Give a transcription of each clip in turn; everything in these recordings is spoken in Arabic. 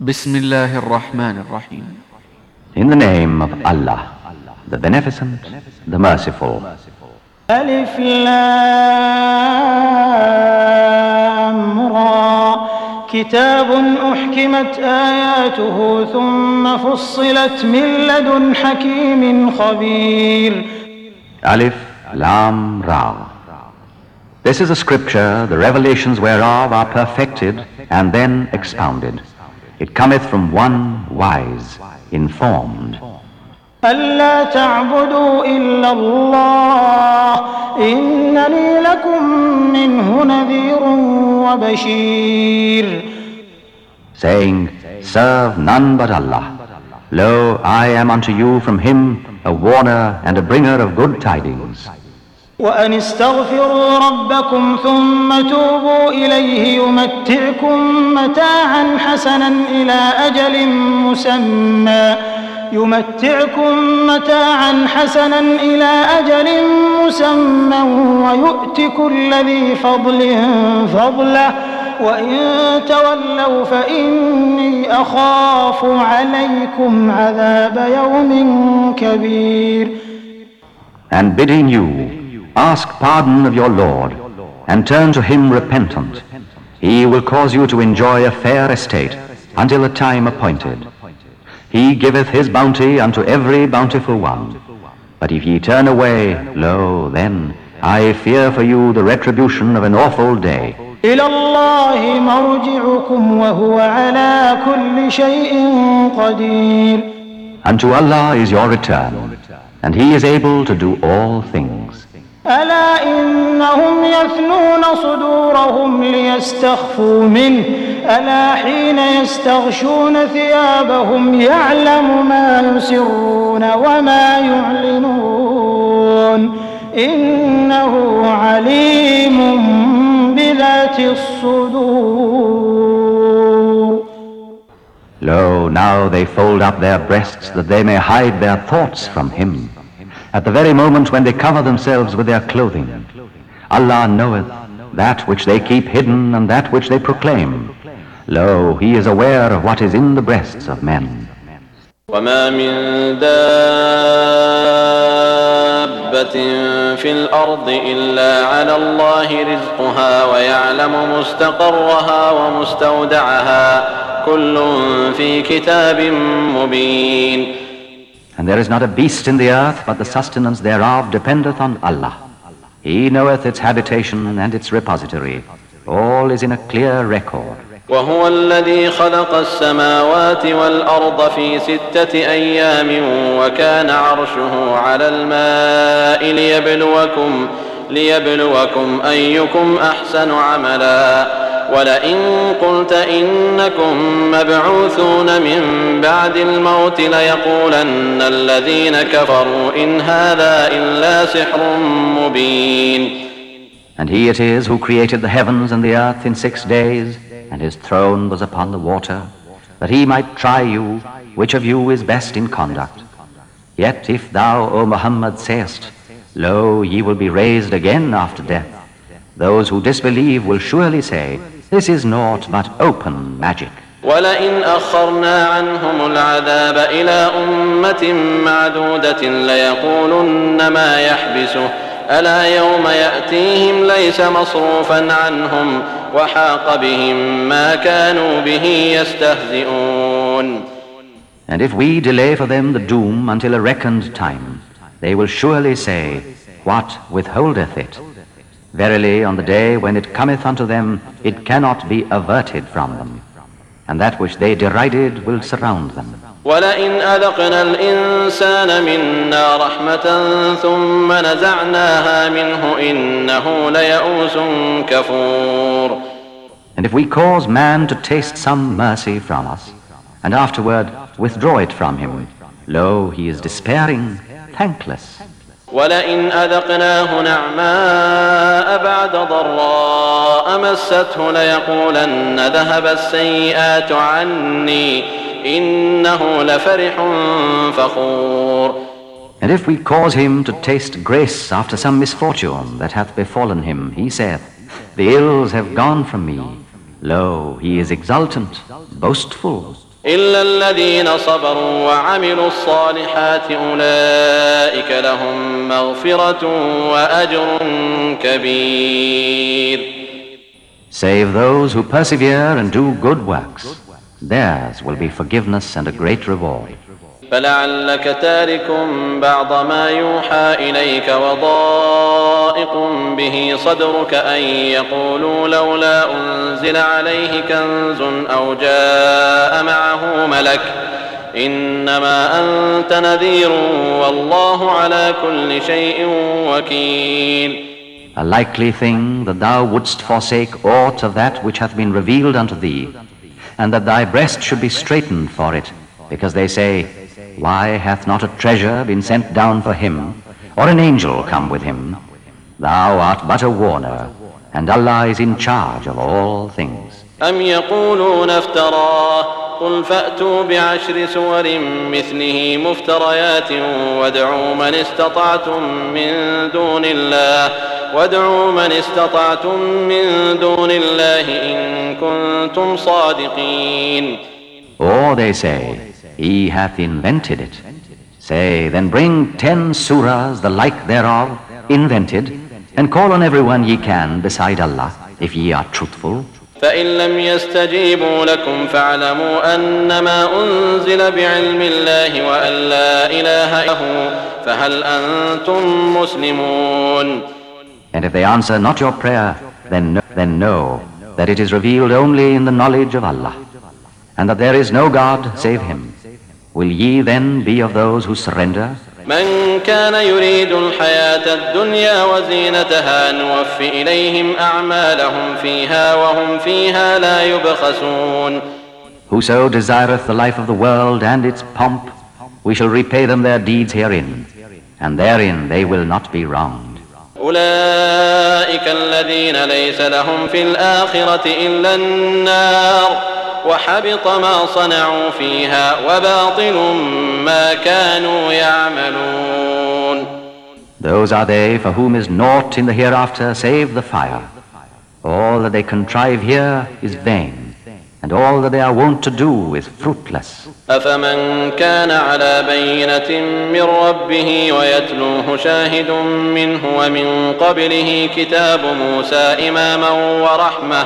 Bismillahir Rahmanir Rahim. In the name of Allah, the Beneficent, the Merciful. Alif Lam Ra. كتاب أحكمت آياته ثم فصلت من لدن حكيم خبير. Alif Lam Ra. This is a scripture, the revelations whereof are perfected and then expounded. It cometh from one wise, informed. ألا تعبدوا إلا الله إنني لكم منه نذير وبشير. Saying, serve none but Allah. Lo, I am unto you from Him a warner and a bringer of good tidings. وأن استغفروا ربكم ثم توبوا إليه يمتعكم متاعا حسنا إلى أجل مسمى ويؤت كل ذي فضل فضله وإن تولوا فإني أخاف عليكم عذاب يوم كبير. And bidding you, ask pardon of your Lord, and turn to Him repentant. He will cause you to enjoy a fair estate until a time appointed. He giveth His bounty unto every bountiful one. But if ye turn away, lo, then I fear for you the retribution of an awful day. إلى الله مرجعكم وهو على كل شيء قدير. Unto Allah is your return, and He is able to do all things. ألا إنهم يثنون صدورهم ليستخفوا منه ألا حين يستغشون ثيابهم يعلم ما يسرون وما يعلنون إنه عليم بذات الصدور. Lo, now they fold up their breasts that they may hide their thoughts from Him. At the very moment when they cover themselves with their clothing, Allah knoweth that which they keep hidden and that which they proclaim. Lo, He is aware of what is in the breasts of men. وما من دابة في الأرض إلا على الله رزقها ويعلم مستقرها ومستودعها كل في كتاب مبين. And there is not a beast in the earth, but the sustenance thereof dependeth on Allah. He knoweth its habitation and its repository. All is in a clear record. وهو الذي خلق السماوات والأرض في 6 أيام وكان عرشه على الماء ليبلوكم أيكم أحسن عملا ولئن قلت إنكم مبعوثون من بعد الموت ليقولن الذين كفروا إن هذا إلا سحر مبين. And He it is who created the heavens and the earth in 6 days, and His throne was upon the water, that He might try you, which of you is best in conduct. Yet if thou, O Muhammad, sayest, lo, ye will be raised again after death, those who disbelieve will surely say, this is naught but open magic. ولئن أخرنا عنهم العذاب إلى أمة معدودة ليقولن ما يحبسه ألا يوم يأتيهم ليس مصروفا عنهم وحاق بهم ما كانوا به يستهزئون. And if we delay for them the doom until a reckoned time, they will surely say, what withholdeth it? Verily, on the day when it cometh unto them, it cannot be averted from them, and that which they derided will surround them. ولئن أذقنا الإنسان منا رحمة ثم نزعناها منه إنه ليئوس كفور. And if we cause man to taste some mercy from us, and afterward withdraw it from him, lo, he is despairing, thankless. ولئن أذقناه نعماء بعد ضراء مسته ليقولن ذهب السيئات عني إنه لفرح فخور. And if we cause him to taste grace after some misfortune that hath befallen him, he saith, the ills have gone from me. Lo, he is exultant, boastful. إلا الذين صبروا وعملوا الصالحات أولئك لهم مغفرة وأجر كبير. Save those who persevere and do good works. Theirs will be forgiveness and a great reward. فلعلك تارك بعض ما يوحى إليك وضائق به صدرك أن يقولوا لولا أنزل عليه كنز أو جاء معه ملك إنما أنت نذير والله على كل شيء وكيل. A likely thing that thou wouldst forsake aught of that which hath been revealed unto thee, and that thy breast should be straitened for it, because they say, why hath not a treasure been sent down for him, or an angel come with him? Thou art but a warner, and Allah is in charge of all things. أم يقولون افتراه قل فأتوا بعشر سور مثله مفتريات وادعوا من استطعتم من دون الله إن كنتم صادقين. Or they say, he hath invented it. Say, then bring 10 surahs the like thereof, invented, and call on everyone ye can beside Allah, if ye are truthful. فإن لم يستجيبوا لكم فاعلموا أنما أنزل بعلم الله وأن لا إله إلا هو فهل أنتم مسلمون. And if they answer not your prayer, then know that it is revealed only in the knowledge of Allah, and that there is no God save Him. Will ye then be of those who surrender? من كان يريد الحياة الدنيا وزينتها نوفي إليهم أعمالهم فيها وهم فيها لا يبخسون. Whoso desireth the life of the world and its pomp, we shall repay them their deeds herein, and therein they will not be wronged. أولئك الذين ليس لهم في الآخرة إلا النار وحبط ما صنعوا فيها وباطل ما كانوا يعملون. Those are they for whom is naught in the hereafter save the fire. All that they contrive here is vain, and all that they are wont to do is fruitless. أفمن كان على بينة من ربه ويتلوه شاهد منه ومن قبله كتاب موسى إماما ورحمة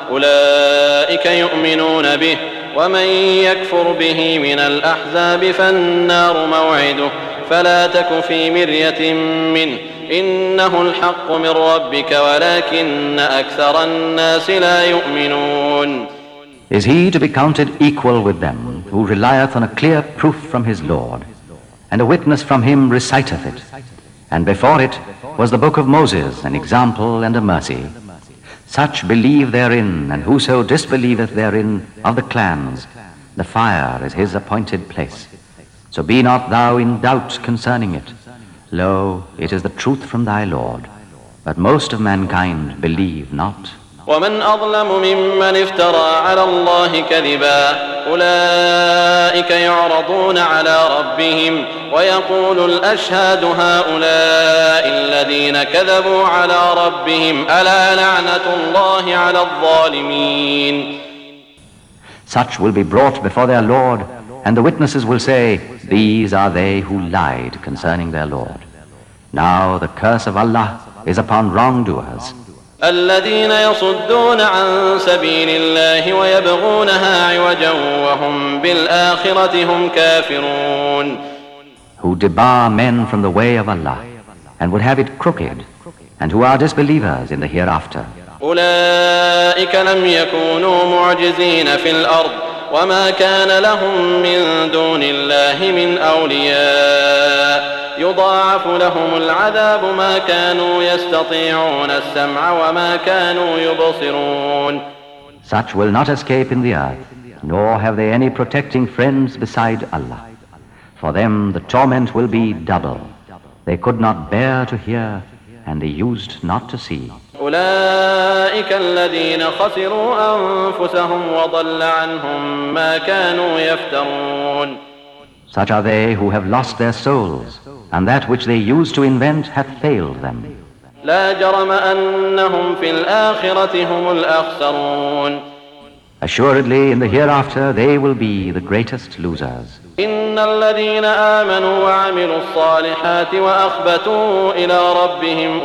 أولئك يؤمنون به ومن يكفر به من الأحزاب فالنار موعده فلا تك في مرية منه إنه الحق من ربك ولكن أكثر الناس لا يؤمنون. Is he to be counted equal with them who relieth on a clear proof from his Lord, and a witness from him reciteth it, and before it was the book of Moses, an example and a mercy. Such believe therein, and whoso disbelieveth therein of the clans, the fire is his appointed place. So be not thou in doubt concerning it. Lo, it is the truth from thy Lord, but most of mankind believe not. ومن أظلم ممن افترى على الله كذبا أولئك يعرضون على ربهم ويقول الأشهاد هؤلاء الذين كذبوا على ربهم ألا لعنة الله على الظالمين. Such will be brought before their Lord, and the witnesses will say, these are they who lied concerning their Lord. Now the curse of Allah is upon wrongdoers. الذين يصدون عن سبيل الله ويبغونها عوجا وهم بالآخرة هم كافرون. Who debar men from the way of Allah and would have it crooked, and who are disbelievers in the hereafter. أولئك لم يكونوا معجزين في الأرض وما كان لهم من دون الله من أولياء يضاعف لهم العذاب ما كانوا يستطيعون السمع وما كانوا يبصرون. Such will not escape in the earth, nor have they any protecting friends beside Allah. For them the torment will be double. They could not bear to hear, and they used not to see. أولئك الذين خسروا أنفسهم وضل عنهم ما كانوا يفترون. Such are they who have lost their souls, and that which they used to invent hath failed them. لا جرم أنهم في الآخرة هم الأخسرون. Assuredly, in the hereafter, they will be the greatest losers. إن الذين آمنوا وعملوا الصالحات وأخبتوا إلى ربهم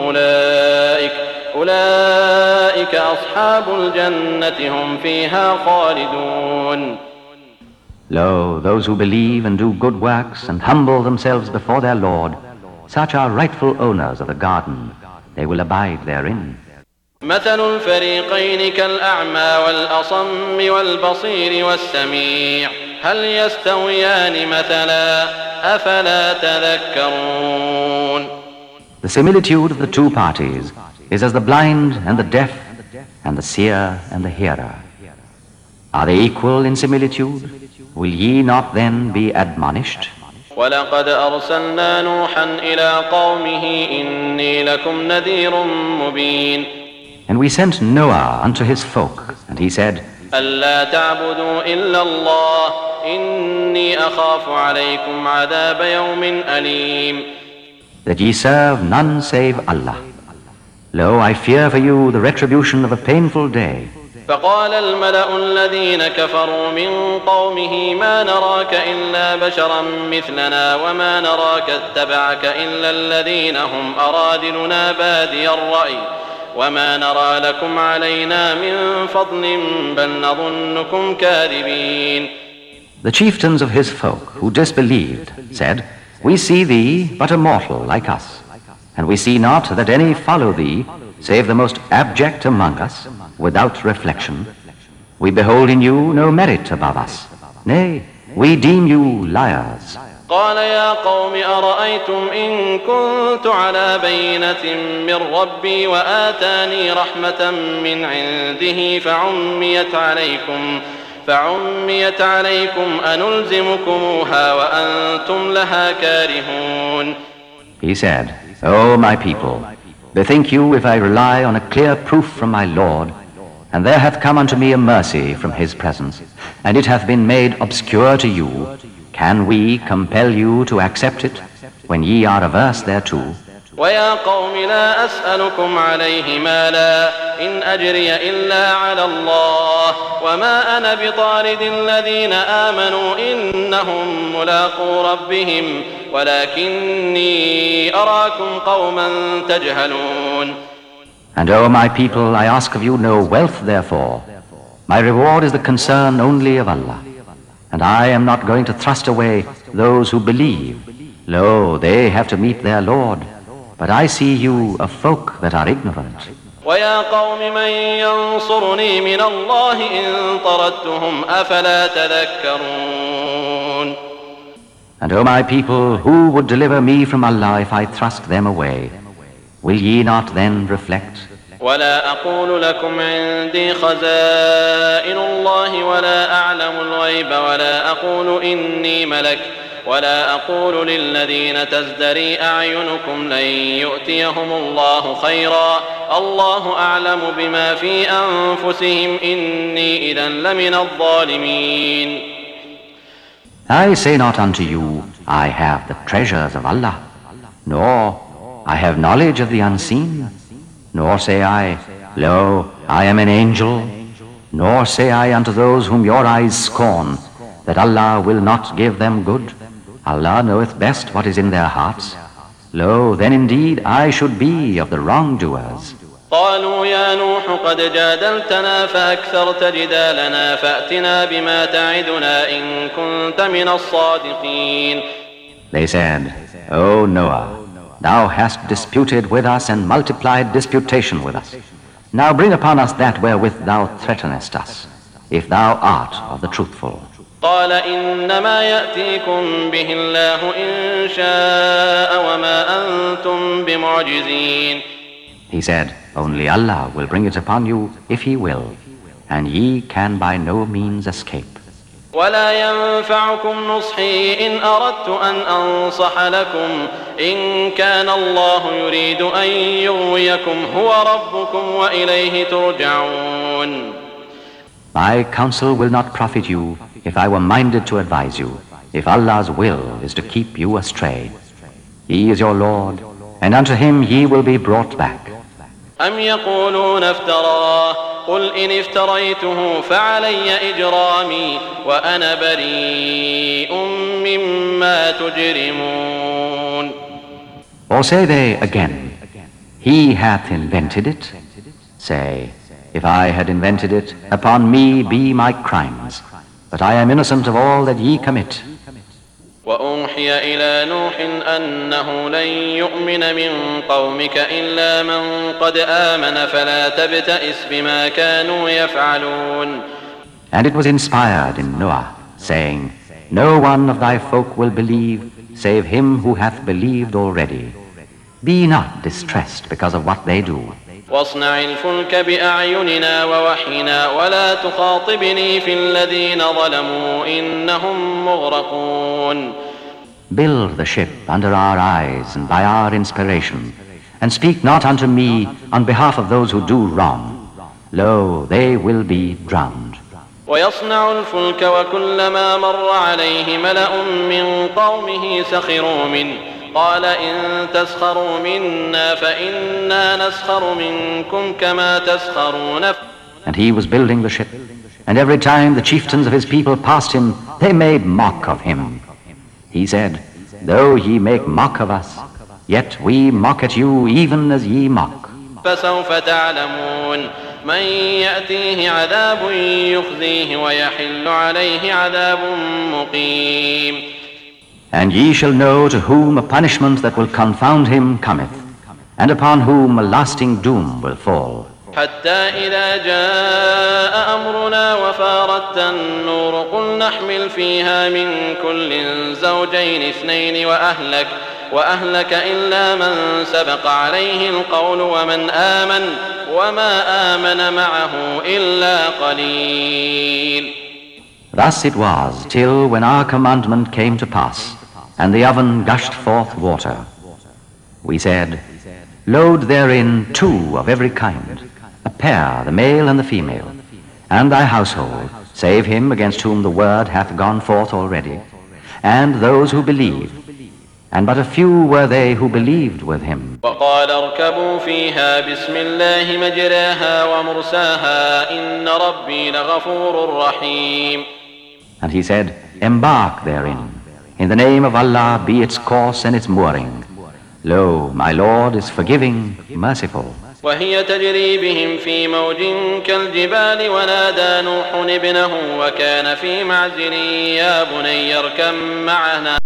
أولئك أصحاب الجنة هم فيها خالدون. Lo, those who believe and do good works and humble themselves before their Lord, such are rightful owners of the garden. They will abide therein. مثل الفريقين كالأعمى والأصم والبصير والسميع هل يستويان مثلا أفلا تذكرون. The similitude of the two parties is as the blind and the deaf and the seer and the hearer. Are they equal in similitude? Will ye not then be admonished? ولقد أرسلنا نوحا إلى قومه إني لكم نذير مبين. And we sent Noah unto his folk, and he said, ألا تعبدوا إلا الله إني أخاف عليكم عذاب يوم أليم. That ye serve none save Allah. Lo, I fear for you the retribution of a painful day. فقال الملأ الذين كفروا من قومه ما نراك إلا بشرا مثلنا وما نراك اتبعك إلا الذين هم أرادلنا بادي الرأي وما نرى لكم علينا من فضل بل نظنكم كاذبين. The chieftains of his folk who disbelieved said, We see thee but a mortal like us, and we see not that any follow thee save the most abject among us, without reflection. We behold in you no merit above us. Nay, we deem you liars. قال يا قوم أرأيتم إن كنت على بينة من ربي وآتاني رحمة من عنده فعميت عليكم أنلزمكموها وأنتم لها كارهون. He said, O my people, bethink you if I rely on a clear proof from my Lord, and there hath come unto me a mercy from his presence, and it hath been made obscure to you, can we compel you to accept it when ye are averse thereto? ويا قوم لا أسألكم عليه مالا إن أجري إلا على الله وما أنا بطارد الذين آمنوا إنهم ملاقو ربهم ولكني أراكم قوما تجهلون. And O my people, I ask of you no wealth therefore. My reward is the concern only of Allah. And I am not going to thrust away those who believe. Lo, they have to meet their Lord. But I see you a folk that are ignorant. ويا قوم من ينصرني من الله إن طردتهم أفلا تذكرون. And O my people, who would deliver me from Allah if I thrust them away? Will ye not then reflect? ولا أقول لكم عندي خزائن الله ولا أعلم الغيب ولا أقول إني ملك ولا أقول للذين تزدري أعينكم لن يؤتيهم الله خيرا الله أعلم بما في أنفسهم إني إذا لمن الظالمين. I say not unto you, I have the treasures of Allah, nor I have knowledge of the unseen, nor say I, Lo, I am an angel, nor say I unto those whom your eyes scorn, that Allah will not give them good. Allah knoweth best what is in their hearts. Lo, then indeed I should be of the wrongdoers. قالوا يا نوح قد جادلتنا فأكثرت جدالنا فأتنا بما تعدنا إن كنت من الصادقين. They said, O Noah, thou hast disputed with us and multiplied disputation with us. Now bring upon us that wherewith thou threatenest us, if thou art of the truthful. قال إنما يأتيكم به الله إن شاء وما أنتم بمعجزين. He said, Only Allah will bring it upon you if He will, and ye can by no means escape. ولا ينفعكم نصحي إن أردت أن أنصح لكم إن كان الله يريد أن يغويكم هو ربكم وإليه ترجعون. My counsel will not profit you if I were minded to advise you, if Allah's will is to keep you astray. He is your Lord, and unto Him ye will be brought back. أم يقولون افتراه قل إن افتريته فعلي إجرامي وأنا بريء مما تجرمون. Or say they again, He hath invented it? Say, if I had invented it, upon me be my crimes, but I am innocent of all that ye commit. وأوحي إلى نوح أنه لن يؤمن من قومك إلا من قد آمن فلا تبتئس بما كانوا يفعلون. And it was inspired in Noah, saying, No one of thy folk will believe, save him who hath believed already. Be not distressed because of what they do. واصنع الفلك بأعيننا ووحينا ولا تخاطبني في الذين ظلموا إنهم مغرقون. Build the ship under our eyes and by our inspiration, and speak not unto me on behalf of those who do wrong. Lo, they will be drowned. ويصنع الفلك وكلما مر عليه ملأ من قومه سخروا منه قال إن تسخروا منا فإنا نسخر منكم كما تسخرون. And he was building the ship, and every time the chieftains of his people passed him, they made mock of him. He said, Though ye make mock of us, yet we mock at you even as ye mock. فسوف تعلمون من يأتيه عذاب يخزيه ويحل عليه عذاب مقيم. And ye shall know to whom a punishment that will confound him cometh, and upon whom a lasting doom will fall. حتى إذا جاء أمرنا وفارت النور قل نحمل فيها من كل زوجين اثنين وأهلك إلا من سبق عليه القول ومن آمن وما آمن معه إلا قليل. Thus it was till when our commandment came to pass, and the oven gushed forth water. We said, Load therein 2 of every kind, a pair, the male and the female, and thy household, save him against whom the word hath gone forth already, and those who believe. And but a few were they who believed with him. وقال اركبوا فيها بسم الله مجراها ومرساها إن ربي لغفور رحيم. And he said, Embark therein. In the name of Allah be its course and its mooring. Lo, my Lord is forgiving, merciful. وهي تجري بهم في موج كالجبال ونادى نوح ابنه وكان في معزل يا بني اركب معنا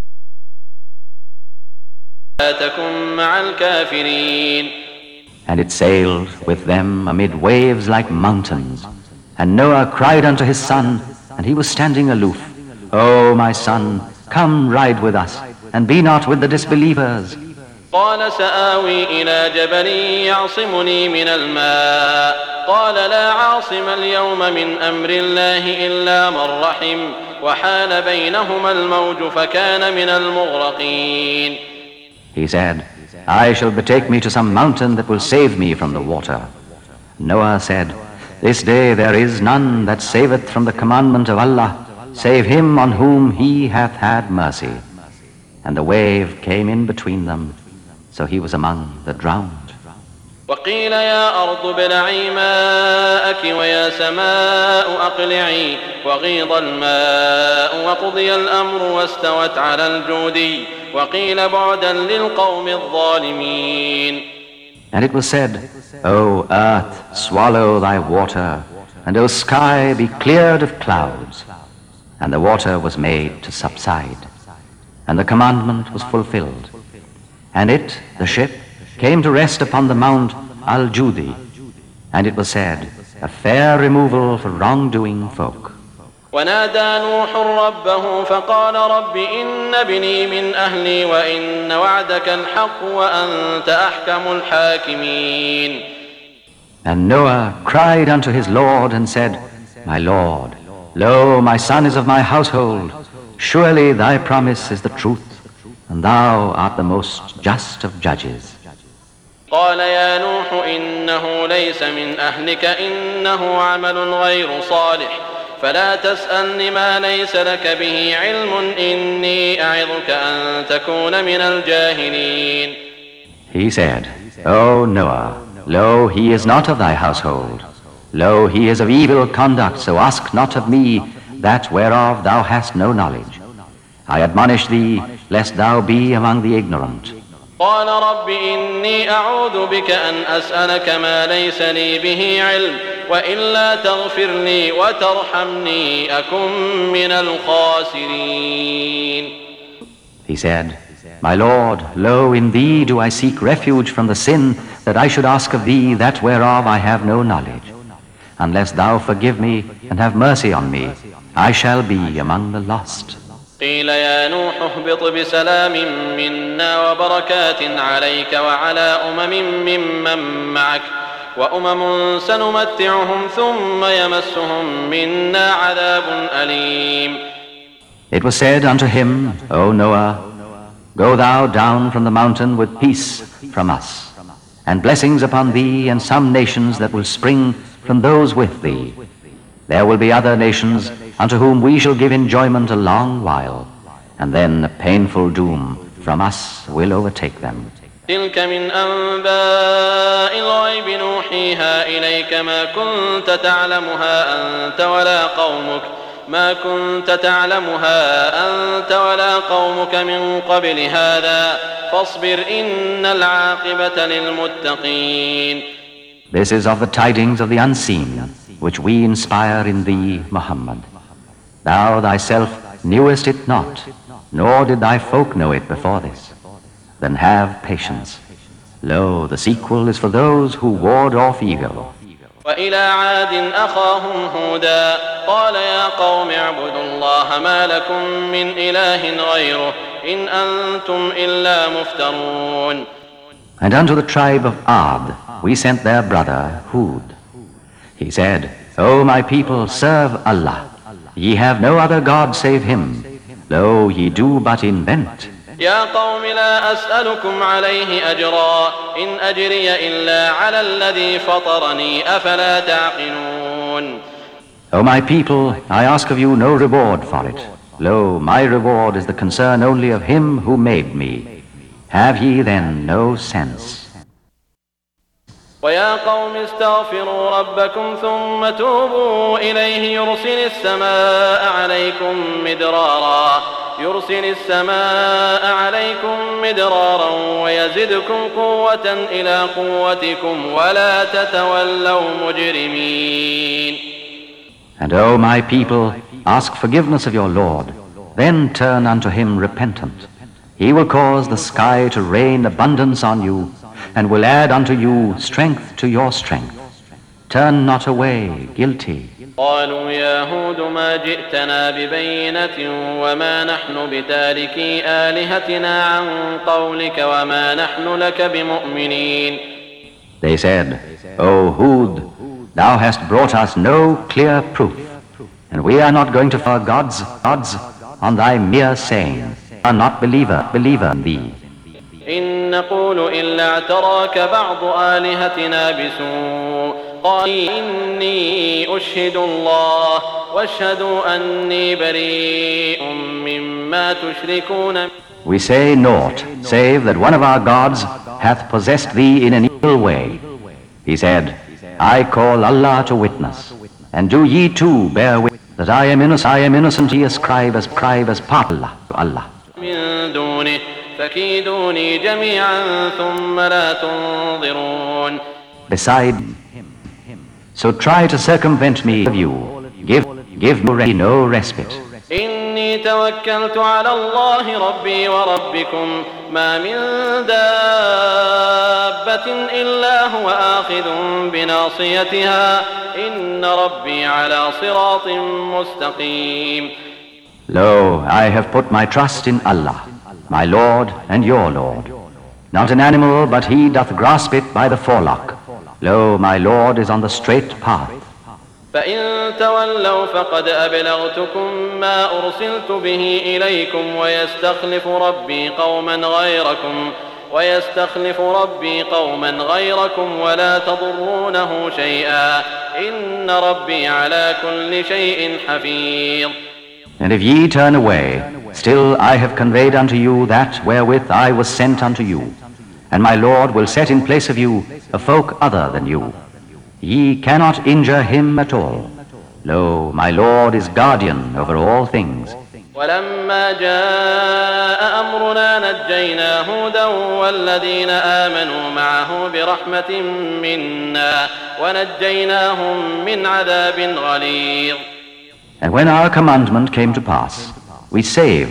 لا تكن مع الكافرين. And it sailed with them amid waves like mountains. And Noah cried unto his son, and he was standing aloof, O my son, come ride with us, and be not with the disbelievers. قال سآوي إلى جبل يعصمني من الماء قال لا عاصم اليوم من أمر الله إلا من رحم وحال بينهما الموج فكان من المغرقين. He said, I shall betake me to some mountain that will save me from the water. Noah said, This day there is none that saveth from the commandment of Allah, save him on whom he hath had mercy. And the wave came in between them, so he was among the drowned. وقيل يا أرض ابلعي ماءك ويا سماء أقلعي وغيض الماء وقضي الأمر واستوت على الجودي وقيل بعدا للقوم الظالمين. And it was said, O earth, swallow thy water, and O sky, be cleared of clouds. And the water was made to subside, and the commandment was fulfilled. And it, the ship, came to rest upon the mount Al-Judi, and it was said, a fair removal for wrongdoing folk. ونادى نوح ربه فقال رب إن ابني من أهلي وإن وعدك الحق وأنت أحكم الحاكمين. And Noah cried unto his Lord and said, My Lord, lo, my son is of my household. Surely thy promise is the truth, and thou art the most just of judges. قال يا نوح إنه ليس من أهلك إنه عمل غير صالح فلا تسألني ما ليس لك به علم إني أعظك أن تكون من الجاهلين. He said, O Noah, lo, he is not of thy household. Lo, he is of evil conduct, so ask not of me that whereof thou hast no knowledge. I admonish thee, lest thou be among the ignorant. قال رب إني أعوذ بك أن أسألك ما ليس لي به علم وإلا تغفر لي وترحمني أكن من الخاسرين. He said, My Lord, lo, in thee do I seek refuge from the sin that I should ask of thee that whereof I have no knowledge. Unless thou forgive me and have mercy on me, I shall be among the lost. قيل يا نوح اهبط بسلام منا وبركات عليك وعلى ممن معك وأمم سنمتعهم ثم يمسهم منا عذاب أليم. It was said unto him, O Noah, go thou down from the mountain with peace from us, and blessings upon thee and some nations that will spring from those with thee. There will be other nations unto whom we shall give enjoyment a long while, and then a painful doom from us will overtake them. تلك من أنباء الغيب نوحيها إليك ما كنت تعلمها أنت ولا قومك من قبل هذا فاصبر إن العاقبة للمتقين. This is of the tidings of the unseen, which we inspire in thee, Muhammad. Thou thyself knewest it not, nor did thy folk know it before this. Then have patience. Lo, the sequel is for those who ward off evil. وإلى عاد أخاهم هودا قال يا قوم اعبدوا الله ما لكم من إله غيره إن أنتم إلا مفترون. And unto the tribe of Ad we sent their brother Hud. He said, O my people, serve Allah. Ye have no other God save Him. Lo, ye do but invent. يا قوم لا أسألكم عليه أجرا إن أجري إلا على الذي فطرني أفلا تعقلون. O my people, I ask of you no reward for it. Lo, my reward is the concern only of Him who made me. Have ye then no sense? ويا قوم استغفروا ربكم ثم توبوا إليه يرسل السماء عليكم مدرارا ويزدكم قوة إلى قوتكم ولا تتولوا مجرمين. And O my people, ask forgiveness of your Lord, then turn unto Him repentant. He will cause the sky to rain abundance on you, and will add unto you strength to your strength. Turn not away guilty. قالوا يا هود ما جئتنا ببينة وما نحن بتاركي آلهتنا عن قولك وما نحن لك بمؤمنين. They said, O Hud, thou hast brought us no clear proof, and we are not going to follow gods on thy mere saying. We are not believer in thee. إن نقول إلا اعتراك بعض آلهتنا بسوء قال إني أشهد الله واشهدوا أني بريء مما تشركون. We say naught, save that one of our gods hath possessed thee in an evil way. He said, I call Allah to witness, and do ye too bear witness that I am innocent, ye ascribe as part to Allah. من دونه فكيدوني جميعا ثم لا تنظرون. Beside him, so try to circumvent me of you. Give me no respite. إني توكلت على الله ربي وربكم ما من دابة إلا هو آخذ بناصيتها إن ربي على صراط مستقيم. Lo, I have put my trust in Allah, my Lord and your Lord. Not an animal, but he doth grasp it by the forelock. Lo, my Lord is on the straight path. فإن تولوا فقد أبلغتكم ما أرسلت به إليكم ويستخلف ربي قوما غيركم ولا تضرونه شيئا إن ربي على كل شيء حفيظ. And if ye turn away, still I have conveyed unto you that wherewith I was sent unto you, and my Lord will set in place of you a folk other than you. Ye cannot injure him at all. Lo, my Lord is guardian over all things. ولما جاء أمرنا نجينا هودا والذين آمنوا معه برحمة منا ونجيناهم من عذاب غليظ. And when our commandment came to pass, we saved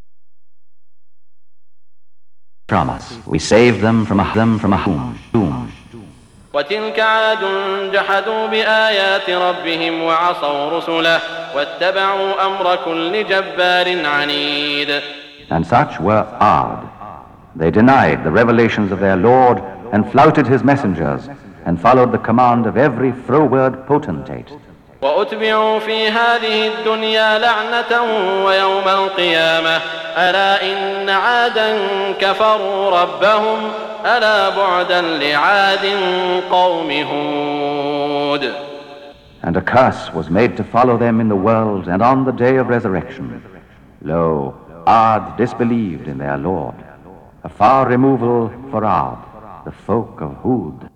from us. We saved them from a doom. وتلك عاد جحدوا بآيات ربهم وعصوا رسله واتبعوا أمر كل جبار عنيد. And such were Ad. They denied the revelations of their Lord and flouted his messengers and followed the command of every froward potentate. وأتبعوا في هذه الدنيا لعنة ويوم القيامة ألا إن عادا كفروا ربهم ألا بعدا لعاد قوم هود. And a curse was made to follow them in the world and on the day of resurrection. Lo, Ad disbelieved in their Lord. A far removal for Ad, the folk of Hud.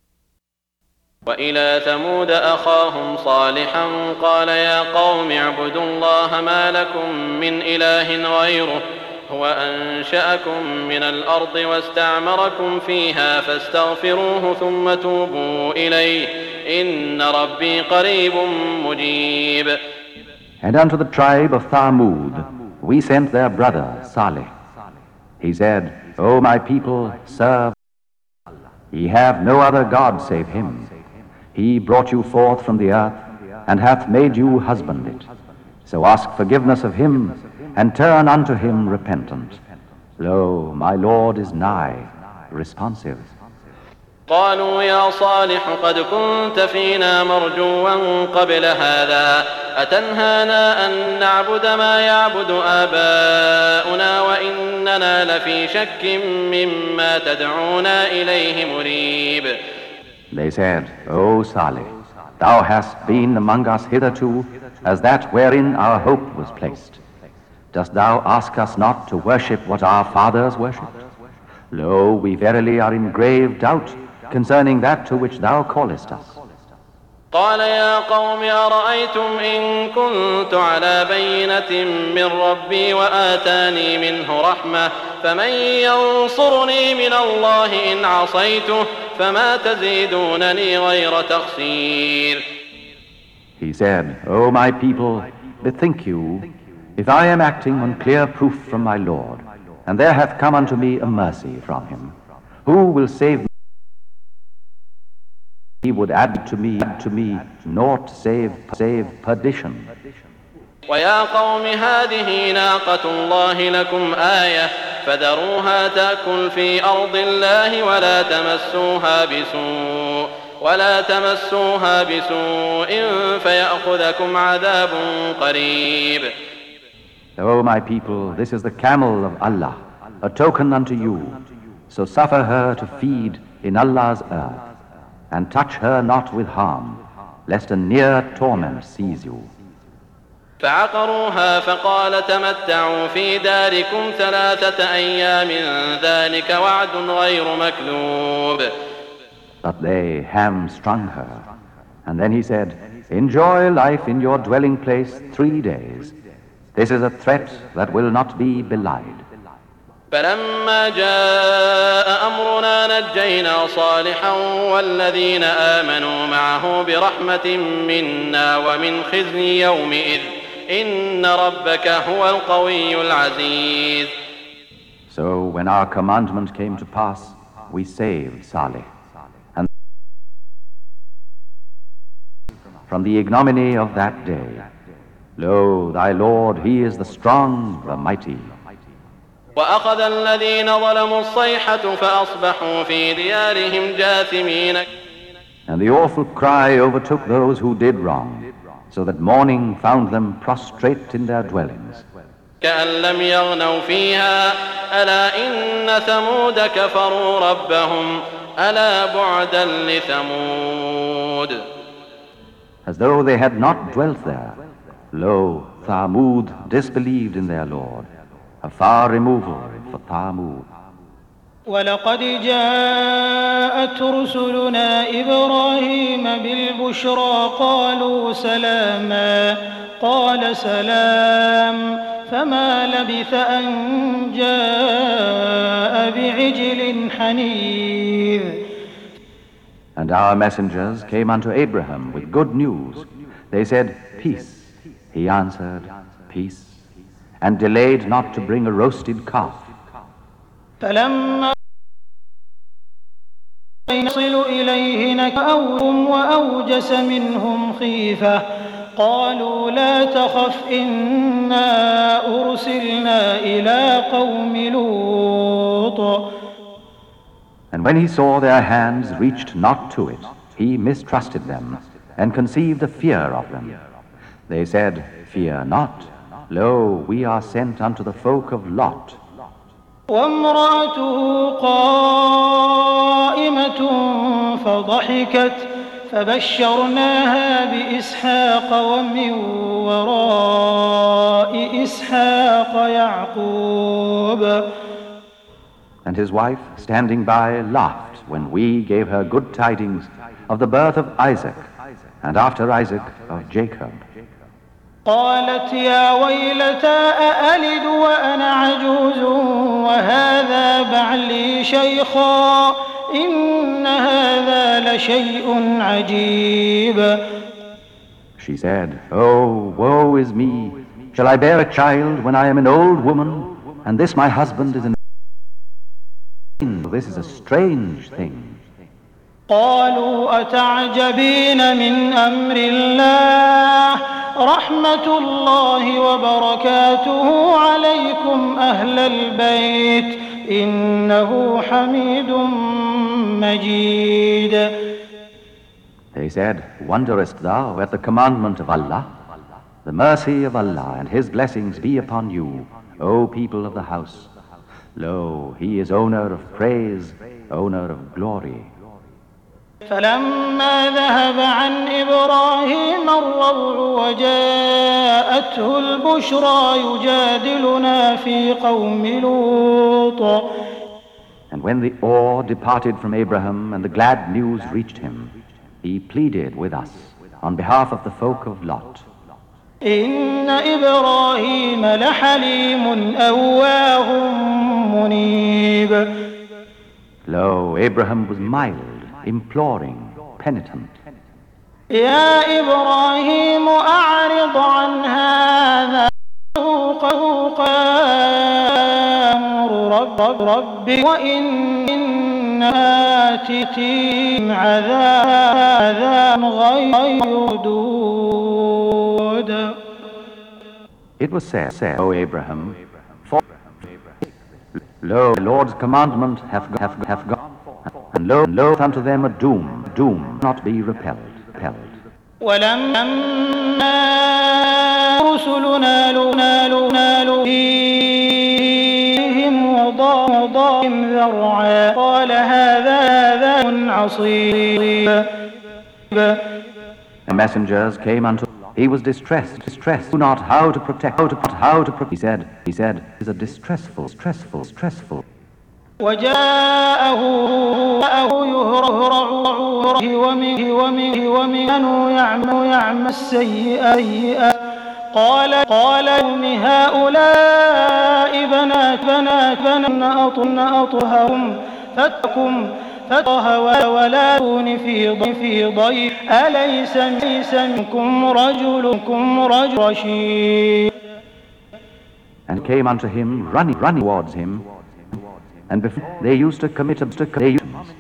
وإلى ثمود أخاهم صالحا قال يا قوم اعبدوا الله ما لكم من إله غيره هو أنشأكم من الأرض واستعمركم فيها فاستغفروه ثم توبوا إليه إن ربي قريب مجيب. And unto the tribe of Thamud we sent their brother Salih. He said, O my people, serve Allah. Ye have no other God save him. He brought you forth from the earth and hath made you husband it. So ask forgiveness of him and turn unto him repentant. Lo, my Lord is nigh, responsive. قالوا يا صالح قد كنت فينا مرجوا قبل هذا أتنهانا أن نعبد ما يعبد آباؤنا وإننا لفي شك مما تدعونا إليه مريب. They said, O Salih, thou hast been among us hitherto as that wherein our hope was placed. Dost thou ask us not to worship what our fathers worshipped? Lo, we verily are in grave doubt concerning that to which thou callest us. قال يا قوم أرأيتم إن كنت على بينة من ربي وآتاني منه رحمة فمن ينصرني من الله إن عصيته فما تزيدونني غير تخسير. He said, O my people, bethink you, if I am acting on clear proof from my Lord, and there hath come unto me a mercy from him, who will save me? He would add to me naught save perdition. ويا قوم هذه ناقة الله لكم آية فذروها تأكل في أرض الله ولا تمسوها بسوء فيأخذكم عذاب قريب. O my people, this is the camel of Allah, a token unto you. So suffer her to feed in Allah's earth, and touch her not with harm, lest a near torment seize you. فعقروها فقال تمتعوا في داركم 3 أيام ذلك وعد غير مكذوب. But they hamstrung her. And then he said, Enjoy life in your dwelling place 3 days. This is a threat that will not be belied. فلما جاء أمرنا نجينا صالحا والذين آمنوا معه برحمة منا ومن خزي يومئذ إن ربك هو القوي العزيز. So when our commandment came to pass, we saved Salih. And from the ignominy of that day, lo, thy Lord, he is the strong, the mighty. وأخذ الذين ظلموا الصيحة فأصبحوا في ديارهم جاثمين. And the awful cry overtook those who did wrong, so that morning found them prostrate in their dwellings. كأن لم يغنوا فيها ألا إن ثمود كفروا ربهم ألا بعدا لثمود. As though they had not dwelt there. Lo, Thamud disbelieved in their Lord. A far removal for Thamud. ولقد جاءت رسلنا إبراهيم بالبشرى قالوا سلاما قال سلام فما لبث أن جاء بعجل حنيذ. And our messengers came unto Abraham with good news. They said, Peace. He answered, Peace, and delayed not to bring a roasted calf. فلما يصل إليه نكأوهم وأوجس منهم خيفة قالوا لا تخف إنا أرسلنا إلى قوم لوط. And when he saw their hands reached not to it, he mistrusted them and conceived a fear of them. They said, Fear not. Lo, we are sent unto the folk of Lot. وامرأته قائمة فضحكت فبشرناها بإسحاق ومن وراء إسحاق يعقوب. And his wife, standing by, laughed when we gave her good tidings of the birth of Isaac, and after Isaac of Jacob. قالت يا ويلتى أألد وأنا عجوز وهذا بعلي شيخا إن هذا لشيء عجيب. She said, Oh, woe is me! Shall I bear a child when I am an old woman, and this my husband is an... This is a strange thing. قالوا أتعجبين من أمر الله رحمة الله وبركاته عليكم أهل البيت إنه حميد مجيد. They said, Wonderest thou at the commandment of Allah? The mercy of Allah and His blessings be upon you, O people of the house. Lo, He is owner of praise, owner of glory. فلما ذهب عن إبراهيم الروع وجاءته البشرى يجادلنا في قوم لوط. And when the awe departed from Abraham and the glad news reached him, he pleaded with us on behalf of the folk of Lot. إن إبراهيم لحليم أواه منيب. Lo, Abraham was mild, imploring, penitent. يا إبراهيم أعرض عن هذا أمر ربي وإن آتيهم عذاب غير دود. It was said, O Abraham, for lo, the Lord's commandment hath gone, and lo, unto them a doom, not be repelled. ولما رسلنا نالوا فيهم وضاهم ذرعا قال هذا عصيب. The messengers came unto him. He was distressed, knew not how to protect. He said, it is a distressful. وجاءه يهرع ومن يعمل السيئة قال قوم هؤلاء بنات أطهرهم فاتقوا ولا تون في ضيف أليس منكم رجل رشيد. And came unto him, running towards him, and before they used to commit abominations.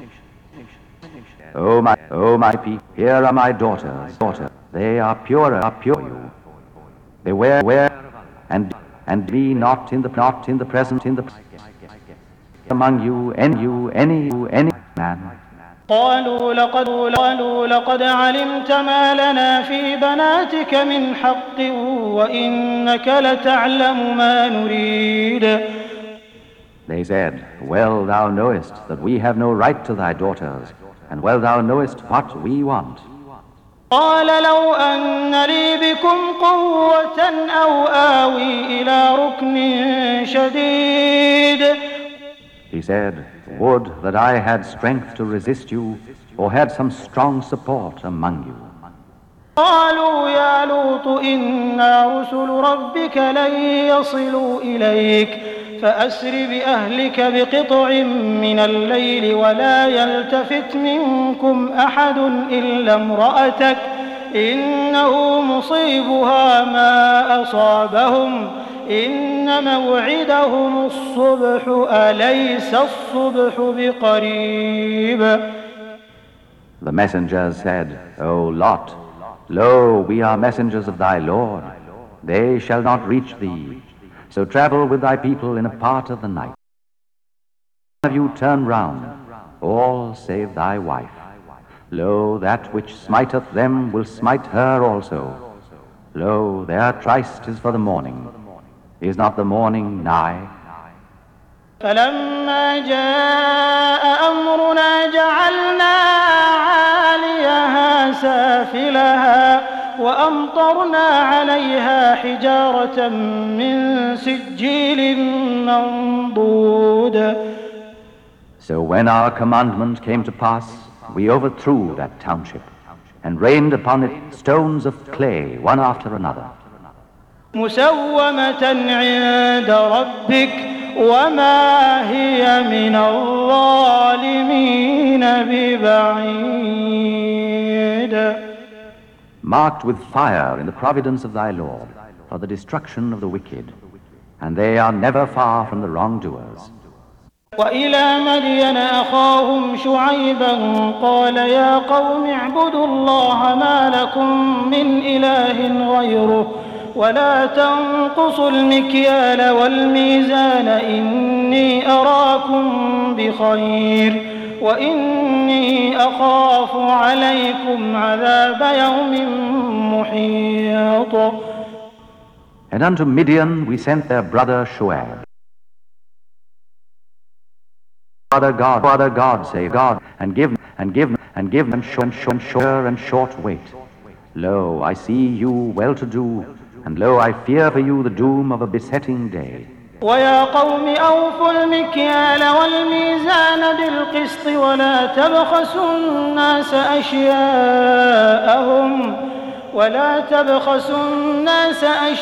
O my people, here are my daughters. They are purer you. Beware and be not in the present among you any man. قالوا لقد علمت ما لنا في بناتك من حق وإنك لتعلم ما نريد. They said, Well, thou knowest that we have no right to thy daughters, and well thou knowest what we want. قال لو أن لي بكم قوة أو آوي إلى ركن شديد. He said, "Would that I had strength to resist you, or had some strong support among you." قالوا يا لوط إنا رسل ربك لن يصلوا إليك فأسر بأهلك بقطع من الليل ولا يلتفت منكم أحد إلا امرأتك إنه مصيبها ما أصابهم إن موعدهم الصبح أليس الصبح بقريب. The messengers said, "O Lot, lo, we are messengers of thy Lord. They shall not reach thee. So travel with thy people in a part of the night. One of you turn round, all save thy wife. Lo, that which smiteth them will smite her also. Lo, their tryst is for the morning. Is not the morning nigh?" فلما جاء أمرنا جعلنا عاليها سافلها وأمطرنا عليها حجارة من سجيل منضود. So when our commandment came to pass, we overthrew that township and rained upon it stones of clay one after another. مسومة عند ربك وما هي من الظالمين ببعيد. Marked with fire in the providence of thy Lord for the destruction of the wicked, and they are never far from the wrongdoers. وإلى مدين أخاهم شعيبا قال يا قوم اعبدوا الله ما لكم من إله غيره ولا تنقصوا المكيال والميزان إني أراكم بخير وإني أخاف عليكم عذاب يوم محيط. And unto Midian we sent their brother Shuaib. Father God, save God, and give them sure and short weight. Lo, I see you well-to-do, and lo, I fear for you the doom of a besetting day. ويا قوم أوفوا المكيال والميزان بالقسط ولا تبخسوا الناس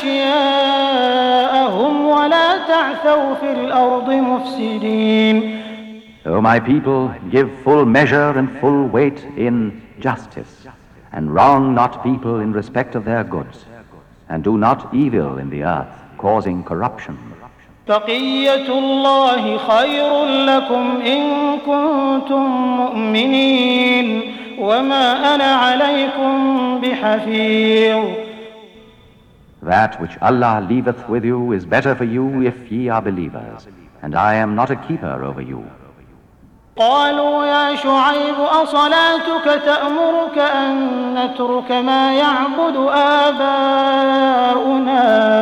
أشياءهم ولا تعثوا في الأرض مفسدين. O my people, give full measure and full weight in justice, and wrong not people in respect of their goods, and do not evil in the earth, causing corruption. بقية الله خير لكم إن كنتم مؤمنين وما أنا عليكم بحفيظ. That which Allah leaveth with you is better for you if ye are believers, and I am not a keeper over you. قالوا يا شعيب أصلاتك تأمرك أن نترك ما يعبد آباؤنا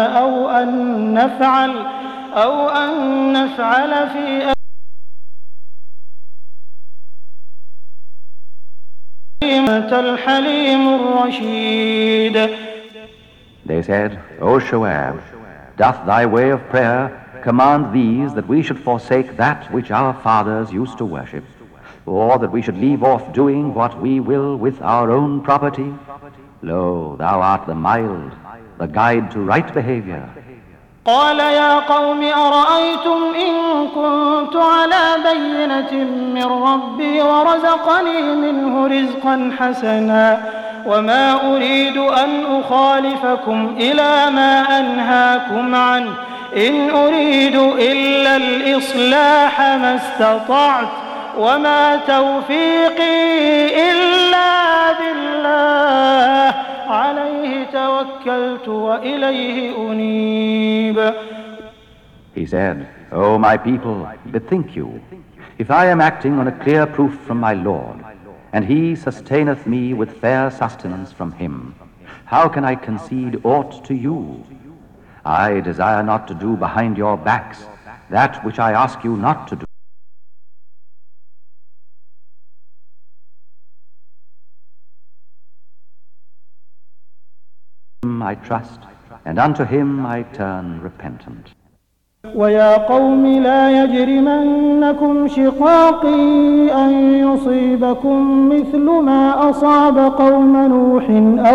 أو أن نفعل في أنت الحليم الرشيد. They said, O Shuaib, doth thy way of prayer command these that we should forsake that which our fathers used to worship, or that we should leave off doing what we will with our own property? Lo, thou art the mild, the guide to right behavior. قال يا قوم أرأيتم إن كنت على بينة من ربي ورزقني منه رزقا حسنا وما أريد أن أخالفكم إلى ما أنهاكم عنه إن أريد إلا الإصلاح ما استطعت وما توفيقي إلا بالله عليه توكلت وإليه أنيب. He said, O my people, bethink you, if I am acting on a clear proof from my Lord, and he sustaineth me with fair sustenance from him, how can I concede aught to you? I desire not to do behind your backs that which I ask you not to do. I trust, and unto him I turn repentant. ويا قوم لا يجرمنكم شقاقي أن يصيبكم مثل ما أصاب قوم نوح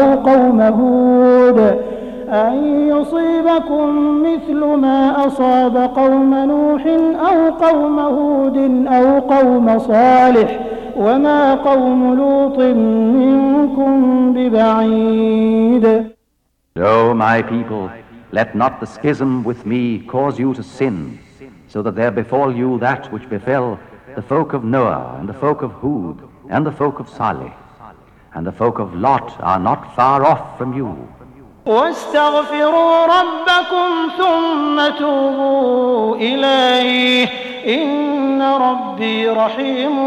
أو قوم هود أو قوم صالح وما قوم لوط منكم ببعيد. O my people, let not the schism with me cause you to sin, so that there befall you that which befell the folk of Noah, and the folk of Hud, and the folk of Salih, and the folk of Lot are not far off from you. واستغفروا ربكم ثم توبوا إليه إن ربي رحيم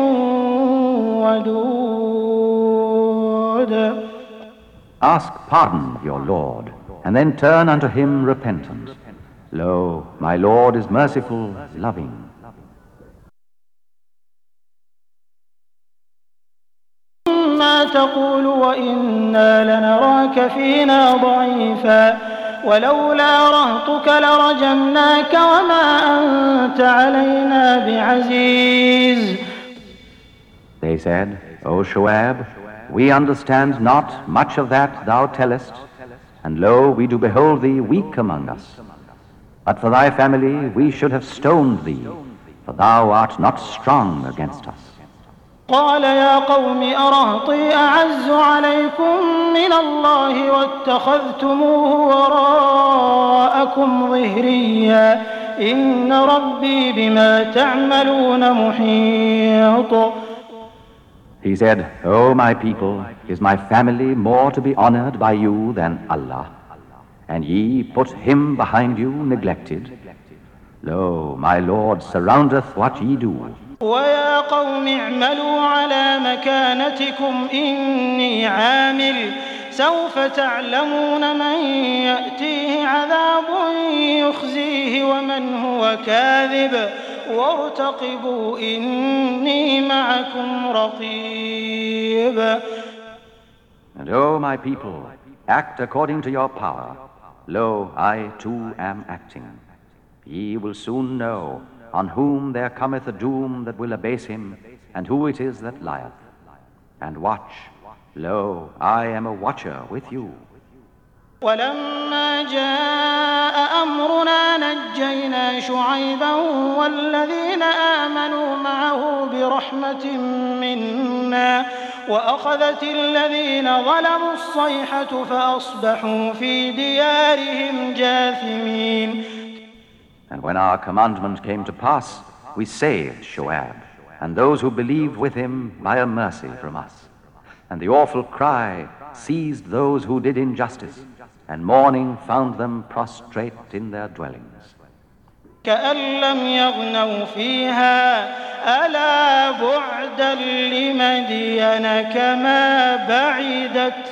ودود. Ask pardon of your Lord, and then turn unto him repentant. Lo, my Lord is merciful, loving. ما تقول وإنا لنراك فينا ضعيفا ولولا رهطك لرجمناك وما أنت علينا بعزيز. They said, O Shu'aib, we understand not much of that thou tellest, and lo, we do behold thee weak among us. But for thy family we should have stoned thee, for thou art not strong against us. قال يا قوم أرهطي أعز عليكم من الله واتخذتموه وراءكم ظهريا إن ربي بما تعملون محيط. He said, O my people, is my family more to be honored by you than Allah? And ye put him behind you neglected? Lo, my Lord surroundeth what ye do. ويا قوم اعملوا على مكانتكم إني عامل سوف تعلمون من يأتيه عذاب يخزيه ومن هو كاذب وارتقبوا إني معكم رقيب. And O my people, act according to your power. Lo, I too am acting. Ye will soon know on whom there cometh a doom that will abase him, and who it is that lieth. And watch, lo, I am a watcher with you. ولما جاء أمرنا نجينا شعيبا والذين آمنوا معه برحمة منا وأخذت الذين ظلموا الصيحة فأصبحوا في ديارهم جاثمين. And when our commandment came to pass, we saved Shu'aib, and those who believed with him by a mercy from us. And the awful cry seized those who did injustice, and mourning found them prostrate in their dwellings. كأن لم يغنوا فيها ألا بعدا لمدين كما بعدت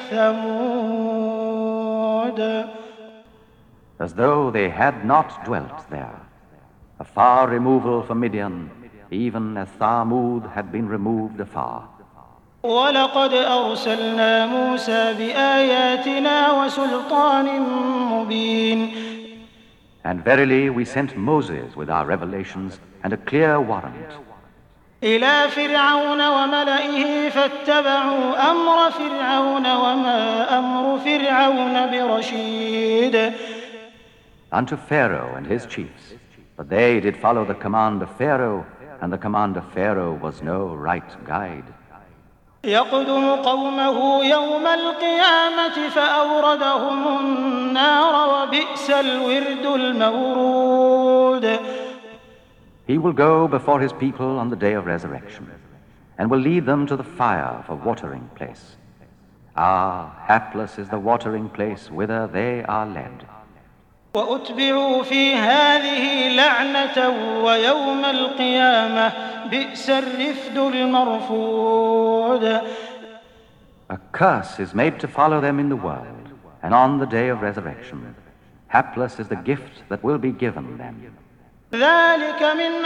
ثمود. As though they had not dwelt there, a far removal from Midian, even as Thamud had been removed afar. ولقد أرسلنا موسى بآياتنا وسلطان مبين. And verily we sent Moses with our revelations and a clear warrant. إلى فرعون وملئه فاتبعوا أمر فرعون وما أمر فرعون برشيد. Unto Pharaoh and his chiefs, but they did follow the command of Pharaoh, and the command of Pharaoh was no right guide. يقدم قومه يوم القيامة فأوردهم النار وبئس الورد المورود. He will go before his people on the day of resurrection, and will lead them to the fire for watering place. Ah, hapless is the watering place whither they are led. وأتبعوا في هذه لعنة ويوم القيامة بئس الرفد المرفود. A curse is made to follow them in the world, and on the day of resurrection, hapless is the gift that will be given them. ذلك من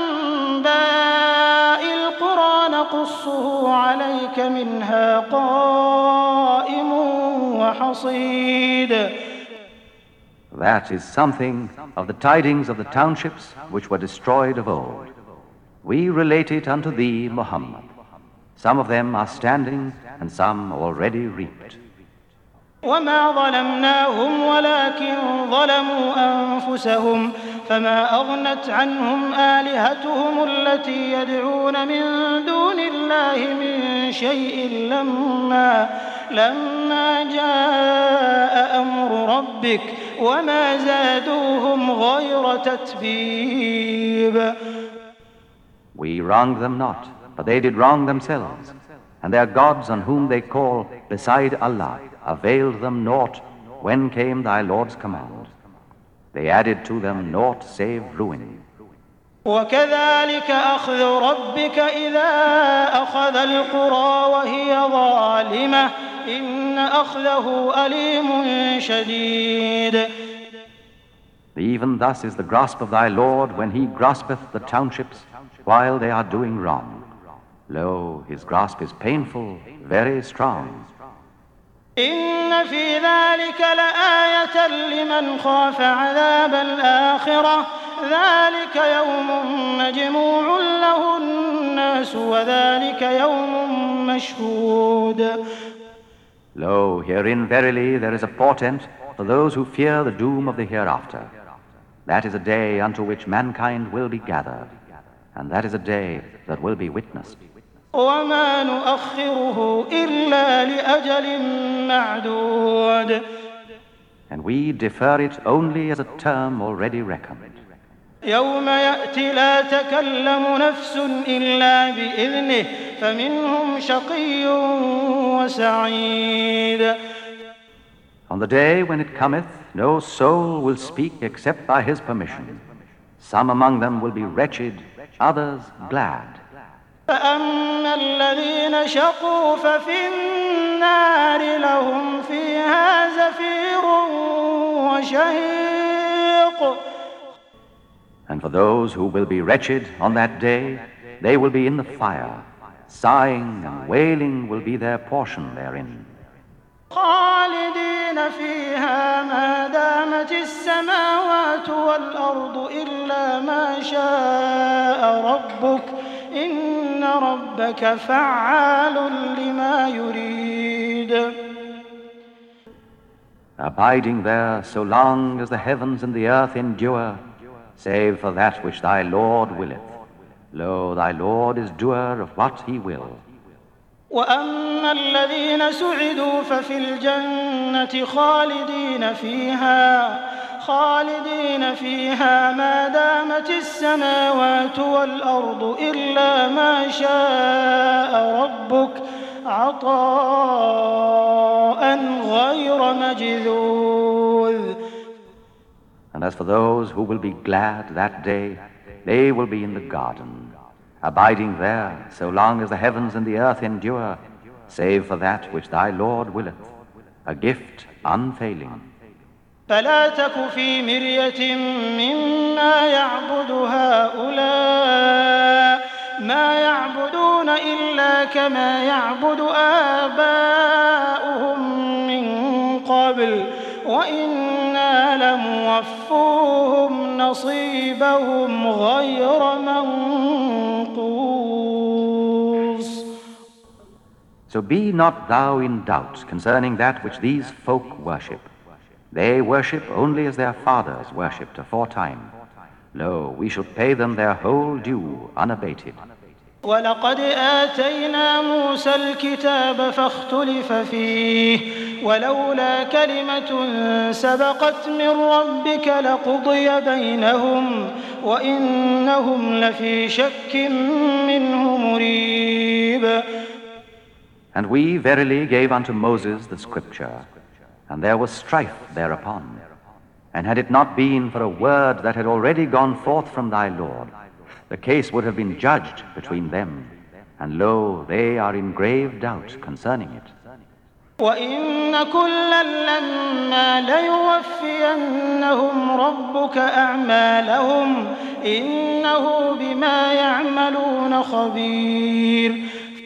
أنباء القرى نقصه عليك منها قائم وحصيد. That is something of the tidings of the townships which were destroyed of old. We relate it unto thee, Muhammad. Some of them are standing, and some already reaped. وما ظلمناهم ولكن ظلموا أنفسهم فما أغنت عنهم آلهتهم التي يدعون من دون الله من شيء لما جاء أمر ربك وما زادوهم غير تتبيب. We wronged them not, but they did wrong themselves, and their gods on whom they call beside Allah availed them naught when came thy Lord's command. They added to them naught save ruin. وكذلك أخذ ربك إذا أخذ القرى وهي ظالمة إن أخذه أليم شديد. Even thus is the grasp of thy Lord when he graspeth the townships while they are doing wrong. Lo, his grasp is painful, very strong. إن في ذلك لآية لمن خاف عذاب الآخرة ذلك يوم مجموع له الناس وذلك يوم مشهود. Lo, herein verily there is a portent for those who fear the doom of the hereafter. That is a day unto which mankind will be gathered, and that is a day that will be witnessed. وما نؤخره إلا لأجل معدود. And we defer it only as a term already reckoned. يوم يأتي لا تكلم نفس إلا بإذنه فمنهم شقي وسعيد. On the day when it cometh, no soul will speak except by his permission. Some among them will be wretched, others glad. فأما الذين شقوا ففي النار لهم فيها زفير وشهيق. And for those who will be wretched on that day, they will be in the fire. Sighing and wailing will be their portion therein. خالدين فيها ما دامت السماوات والأرض إلا ما شاء ربك إن ربك فعال لما يريد. Abiding there so long as the heavens and the earth endure, save for that which thy Lord willeth. Lo, thy Lord is doer of what he will. وأما الذين سعدوا ففي الجنة خالدين فيها ما دامت السماوات والأرض إلا ما شاء ربك عطاء غير مجذوذ. And as for those who will be glad that day, they will be in the garden, abiding there so long as the heavens and the earth endure, save for that which thy Lord willeth, a gift unfailing. فلا تك في مرية مما يعبد هؤلاء ما يعبدون إلا كما يعبد آباؤهم من قبل وإنا لموفوهم نصيبهم غير منقوص. So be not thou in doubt concerning that which these folk worship. They worship only as their fathers worshipped aforetime. Lo, we shall pay them their whole due unabated. ولقد آتينا موسى الكتاب فاختلف فيه ولولا كلمة سبقت من ربك لقضي بينهم وإنهم لفي شك منه مريب. And we verily gave unto Moses the scripture, and there was strife thereupon. And had it not been for a word that had already gone forth from thy Lord, the case would have been judged between them. And lo, they are in grave doubt concerning it. وَإِنَّ كُلًّا لَمَّا لَيُوَفِّيَنَّهُمْ رَبُّكَ أَعْمَالَهُمْ إِنَّهُ بِمَا يَعْمَلُونَ خَبِيرٌ.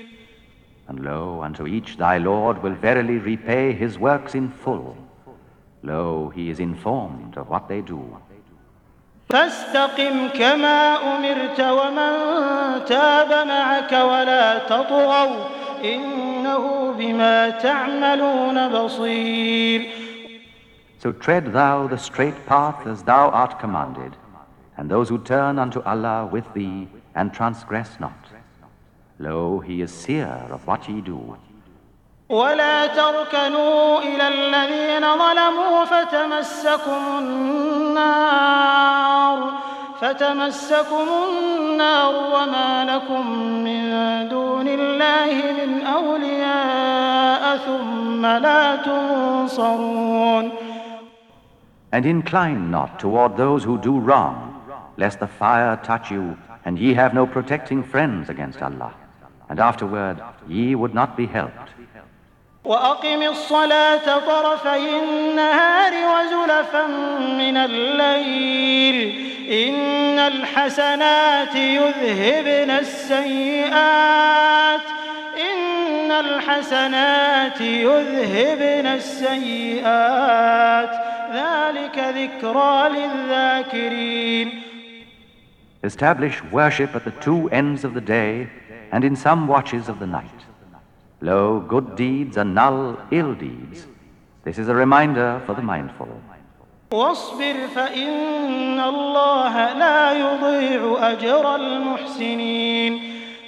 And lo, unto each thy Lord will verily repay his works in full. Lo, he is informed of what they do. فاستقم كما أمرت ومن تاب معك ولا تطغوا إنه بما تعملون بصير. So tread thou the straight path as thou art commanded, and those who turn unto Allah with thee and transgress not. Lo, he is seer of what ye do. ولا تركنوا إلى الذين ظلموا فتمسكم النار وما لكم من دون الله من أولياء ثم لا تنصرون. And incline not toward those who do wrong, lest the fire touch you, and ye have no protecting friends against Allah, and afterward ye would not be helped. وأقم الصلاة طرفي النهار وزلفا من الليل إن الحسنات يذهبن السيئات ذلك ذكرى للذاكرين. Establish worship at the two ends of the day and in some watches of the night. Lo, good deeds annul ill deeds. This is a reminder for the mindful. واصبر فإن الله لا يضيع أجر المحسنين.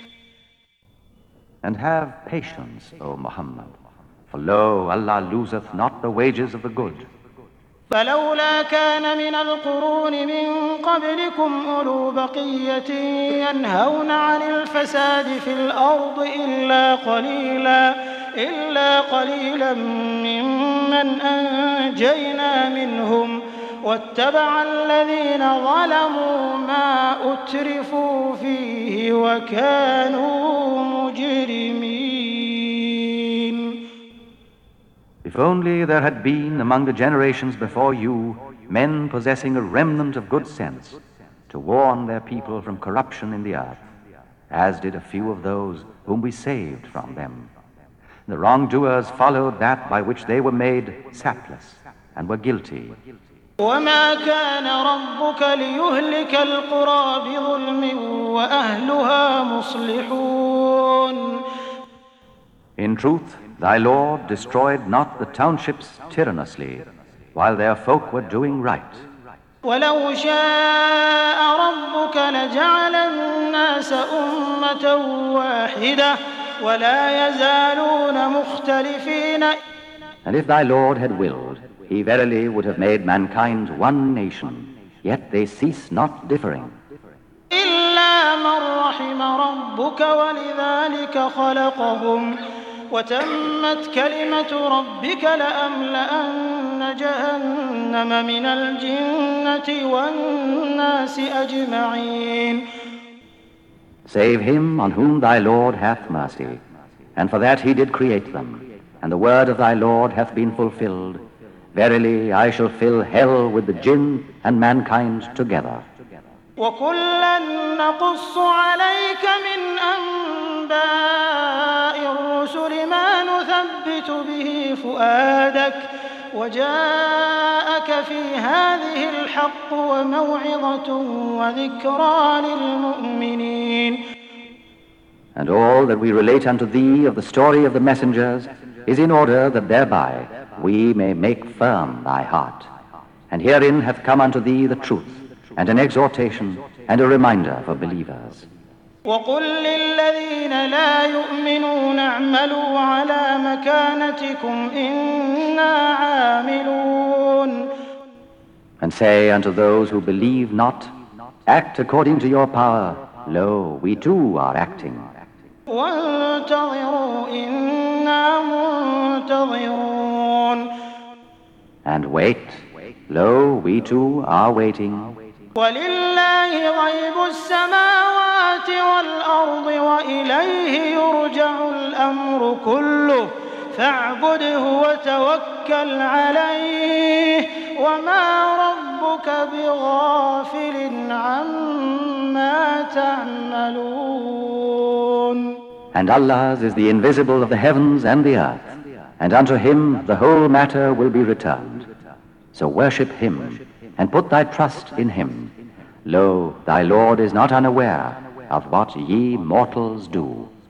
And have patience, O Muhammad, for lo, Allah loseth not the wages of the good. فلولا كان من القرون من قبلكم أولو بقية ينهون عن الفساد في الأرض إلا قليلا ممن أنجينا منهم واتبع الذين ظلموا ما أترفوا فيه وكانوا مجرمين. If only there had been among the generations before you men possessing a remnant of good sense to warn their people from corruption in the earth, as did a few of those whom we saved from them. The wrongdoers followed that by which they were made sapless and were guilty. وما كان ربك ليهلك القرى بظلم وأهلها مصلحون. In truth, thy Lord destroyed not the townships tyrannously, while their folk were doing right. ولو شاء ربك لجعل الناس أمة واحدة ولا يزالون مختلفين. And if thy Lord had willed, he verily would have made mankind one nation, yet they cease not differing. إلا من رحم ربك ولذلك خلقهم وتمت كلمة ربك لأملأن جهنم من الجنة والناس أجمعين. Save him on whom thy Lord hath mercy, and for that he did create them, and the word of thy Lord hath been fulfilled. Verily I shall fill hell with the jinn and mankind together. وكلا نقص عليك من أنباء الرسل ما نثبت به فؤادك وجاءك في هذه الحق وموعظة وذكرى للمؤمنين. And all that we relate unto thee of the story of the messengers is in order that thereby we may make firm thy heart. And herein hath come unto thee the truth, and an exhortation and a reminder for believers. وقل للذين لا يؤمنون اعملوا على مكانتكم إنا عاملون. And say unto those who believe not, act according to your power. Lo, we too are acting. وانتظروا إنا منتظرون. And wait. Lo, we too are waiting. ولله غيب السماوات والأرض وإليه يرجع الأمر كله فاعبده وتوكل عليه وما ربك بغافل عما تعملون. And Allah's is the invisible of the heavens and the earth, and unto him the whole matter will be returned. So worship him, and put thy trust in him. Lo, thy Lord is not unaware of what ye mortals do.